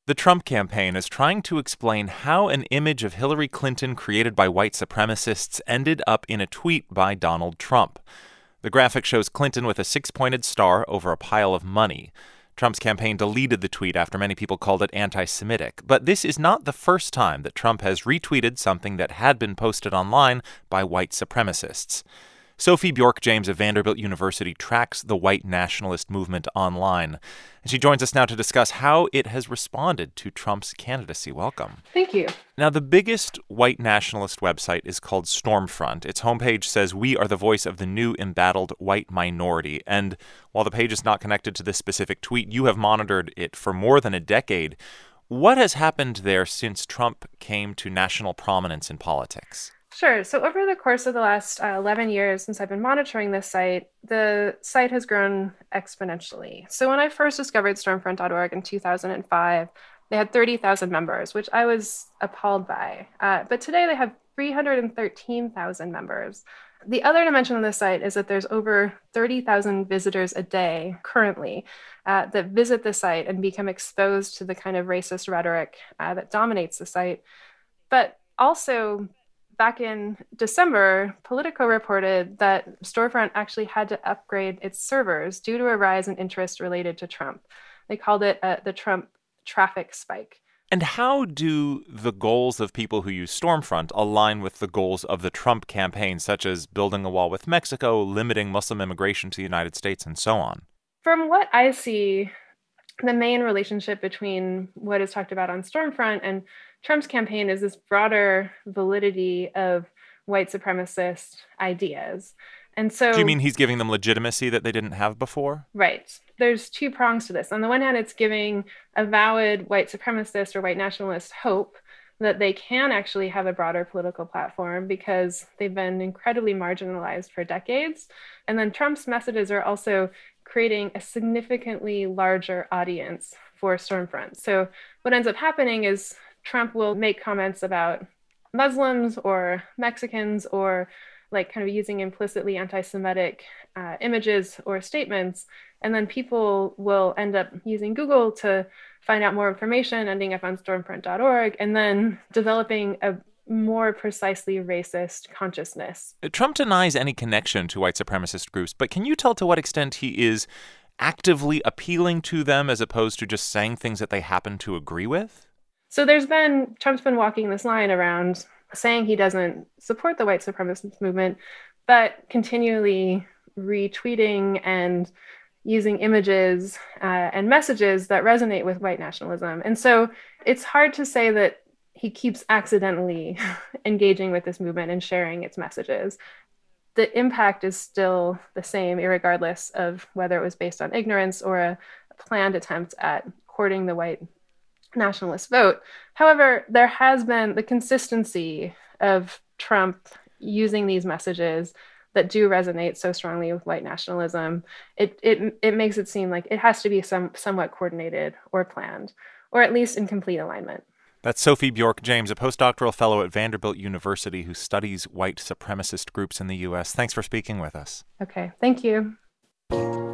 The Trump campaign is trying to explain how an image of Hillary Clinton created by white supremacists ended up in a tweet by Donald Trump. The graphic shows Clinton with a six-pointed star over a pile of money. Trump's campaign deleted the tweet after many people called it anti-Semitic. But this is not the first time that Trump has retweeted something that had been posted online by white supremacists. Sophie Bjork-James of Vanderbilt University tracks the white nationalist movement online. And she joins us now to discuss how it has responded to Trump's candidacy. Welcome. Thank you. Now, the biggest white nationalist website is called Stormfront. Its homepage says, "We are the voice of the new embattled white minority." And while the page is not connected to this specific tweet, you have monitored it for more than a decade. What has happened there since Trump came to national prominence in politics? Sure. So over the course of the last 11 years since I've been monitoring this site, the site has grown exponentially. So when I first discovered stormfront.org in 2005, they had 30,000 members, which I was appalled by. But today they have 313,000 members. The other dimension of this site is that there's over 30,000 visitors a day currently that visit the site and become exposed to the kind of racist rhetoric that dominates the site. But also, back in December, Politico reported that Storefront actually had to upgrade its servers due to a rise in interest related to Trump. They called it the Trump traffic spike. And how do the goals of people who use Stormfront align with the goals of the Trump campaign, such as building a wall with Mexico, limiting Muslim immigration to the United States, and so on? From what I see, the main relationship between what is talked about on Stormfront and Trump's campaign is this broader validity of white supremacist ideas. And so, do you mean he's giving them legitimacy that they didn't have before? Right. There's two prongs to this. On the one hand, it's giving avowed white supremacist or white nationalist hope that they can actually have a broader political platform because they've been incredibly marginalized for decades. And then Trump's messages are also creating a significantly larger audience for Stormfront. So what ends up happening is Trump will make comments about Muslims or Mexicans or like kind of using implicitly anti-Semitic images or statements. And then people will end up using Google to find out more information, ending up on stormfront.org, and then developing a more precisely racist consciousness. Trump denies any connection to white supremacist groups, but can you tell to what extent he is actively appealing to them as opposed to just saying things that they happen to agree with? So Trump's been walking this line around saying he doesn't support the white supremacist movement, but continually retweeting and using images and messages that resonate with white nationalism. And so it's hard to say that he keeps accidentally engaging with this movement and sharing its messages. The impact is still the same, irregardless of whether it was based on ignorance or a planned attempt at courting the white nationalist vote. However, there has been the consistency of Trump using these messages that do resonate so strongly with white nationalism. It makes it seem like it has to be somewhat coordinated or planned, or at least in complete alignment. That's Sophie Bjork-James, a postdoctoral fellow at Vanderbilt University who studies white supremacist groups in the U.S. Thanks for speaking with us. Okay, thank you.